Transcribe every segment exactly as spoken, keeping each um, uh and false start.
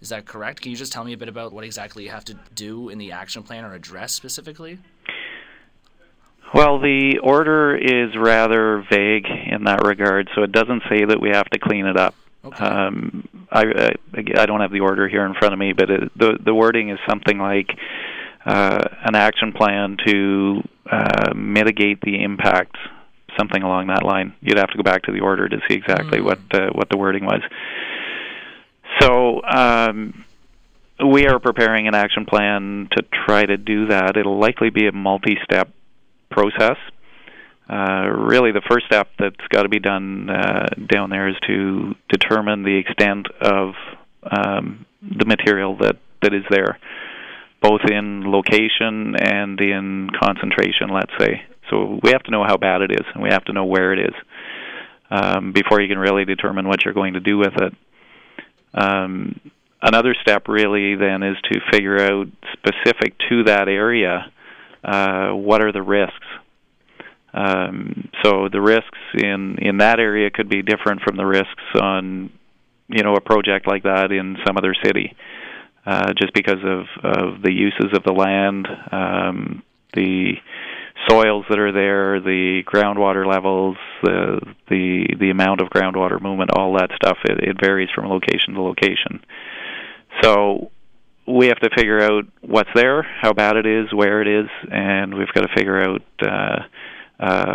Is that correct? Can you just tell me a bit about what exactly you have to do in the action plan or address specifically? Well, the order is rather vague in that regard, so it doesn't say that we have to clean it up. Okay. Um, I, I, I don't have the order here in front of me, but it, the, the wording is something like uh, an action plan to uh, mitigate the impact, something along that line. You'd have to go back to the order to see exactly mm. what uh, what the wording was. So um, we are preparing an action plan to try to do that. It'll likely be a multi-step process. Uh, really, the first step that's got to be done uh, down there is to determine the extent of um, the material that, that is there, both in location and in concentration, let's say. So we have to know how bad it is, and we have to know where it is um, before you can really determine what you're going to do with it. Um, another step really then is to figure out, specific to that area, uh, what are the risks. Um, so the risks in, in that area could be different from the risks on, you know, a project like that in some other city, uh, just because of, of the uses of the land, um, the soils that are there, the groundwater levels, the the the amount of groundwater movement, all that stuff. It, it varies from location to location. So we have to figure out what's there, how bad it is, where it is, and we've got to figure out, uh, uh,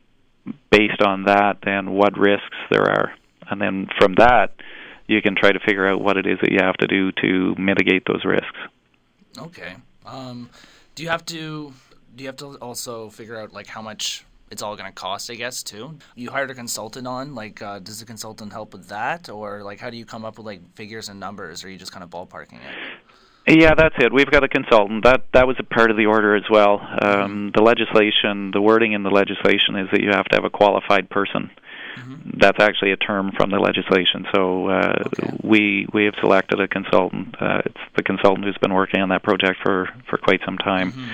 based on that, then what risks there are. And then from that, you can try to figure out what it is that you have to do to mitigate those risks. Okay. Um, do you have to... Do you have to also figure out, like, how much it's all going to cost, I guess, too? You hired a consultant on, like, uh, does the consultant help with that? Or, like, how do you come up with, like, figures and numbers? Or are you just kind of ballparking it? Yeah, that's it. We've got a consultant. That that was a part of the order as well. Um, the legislation, the wording in the legislation is that you have to have a qualified person. Mm-hmm. That's actually a term from the legislation. So uh, okay. we we have selected a consultant. Uh, it's the consultant who's been working on that project for, for quite some time. Mm-hmm.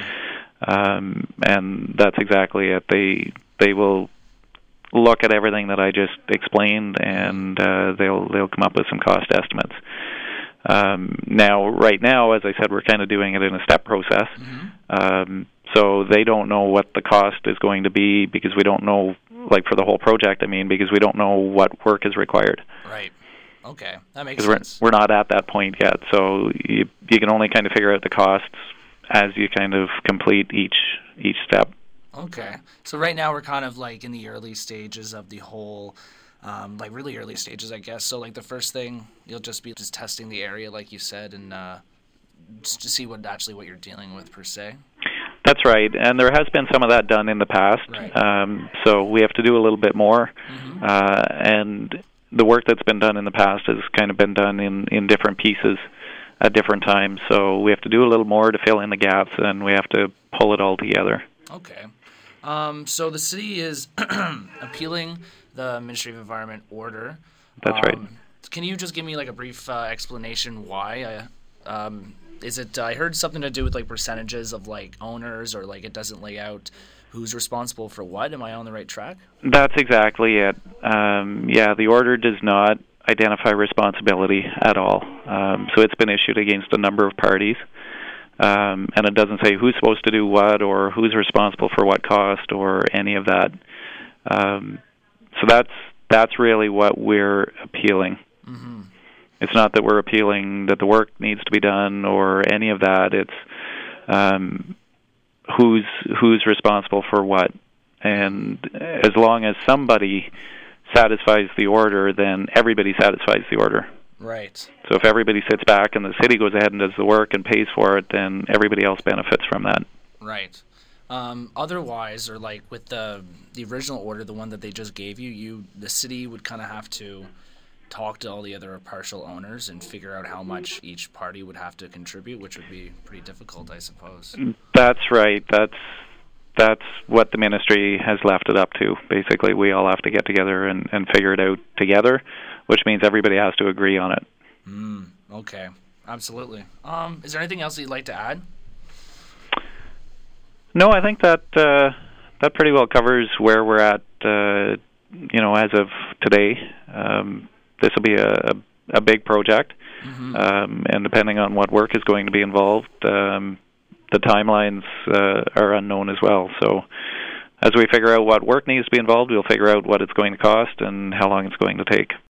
Um, and that's exactly it. They they will look at everything that I just explained, and uh, they'll they'll come up with some cost estimates. Um, now, right now, as I said, we're kind of doing it in a step process. Mm-hmm. Um, so they don't know what the cost is going to be because we don't know, like for the whole project, I mean, because we don't know what work is required. Right. Okay, that makes sense. We're, we're not at that point yet, so you you can only kind of figure out the costs as you kind of complete each each step. Okay. So right now we're kind of like in the early stages of the whole, um, like really early stages, I guess. So like the first thing, you'll just be just testing the area, like you said, and uh, just to see what actually what you're dealing with per se. That's right, and there has been some of that done in the past. Right. Um, so we have to do a little bit more, mm-hmm. uh, and the work that's been done in the past has kind of been done in, in different pieces at different times, so we have to do a little more to fill in the gaps, and we have to pull it all together. Okay. Um, so the city is appealing the Ministry of Environment order. That's um, right. Can you just give me like a brief uh, explanation why? I, um, is it? Uh, I heard something to do with like percentages of like owners, or like it doesn't lay out who's responsible for what. Am I on the right track? That's exactly it. Um, yeah, the order does not identify responsibility at all. Um, so it's been issued against a number of parties, um, and it doesn't say who's supposed to do what or who's responsible for what cost or any of that. Um, so that's that's really what we're appealing. Mm-hmm. It's not that we're appealing that the work needs to be done or any of that. It's um, who's who's responsible for what, and as long as somebody satisfies the order, then everybody satisfies the order. Right. So if everybody sits back and the city goes ahead and does the work and pays for it, then everybody else benefits from that. Right. Um, otherwise, or like with the the original order, the one that they just gave you, you the city would kind of have to talk to all the other partial owners and figure out how much each party would have to contribute, which would be pretty difficult, I suppose. That's right. That's That's what the ministry has left it up to. Basically, we all have to get together and, and figure it out together, which means everybody has to agree on it. Mm, okay, absolutely. Um, is there anything else that you'd like to add? No, I think that uh, that pretty well covers where we're at. Uh, you know, as of today, um, this will be a, a big project. Mm-hmm. Um, and depending on what work is going to be involved, um, the timelines uh, are unknown as well. So as we figure out what work needs to be involved, we'll figure out what it's going to cost and how long it's going to take.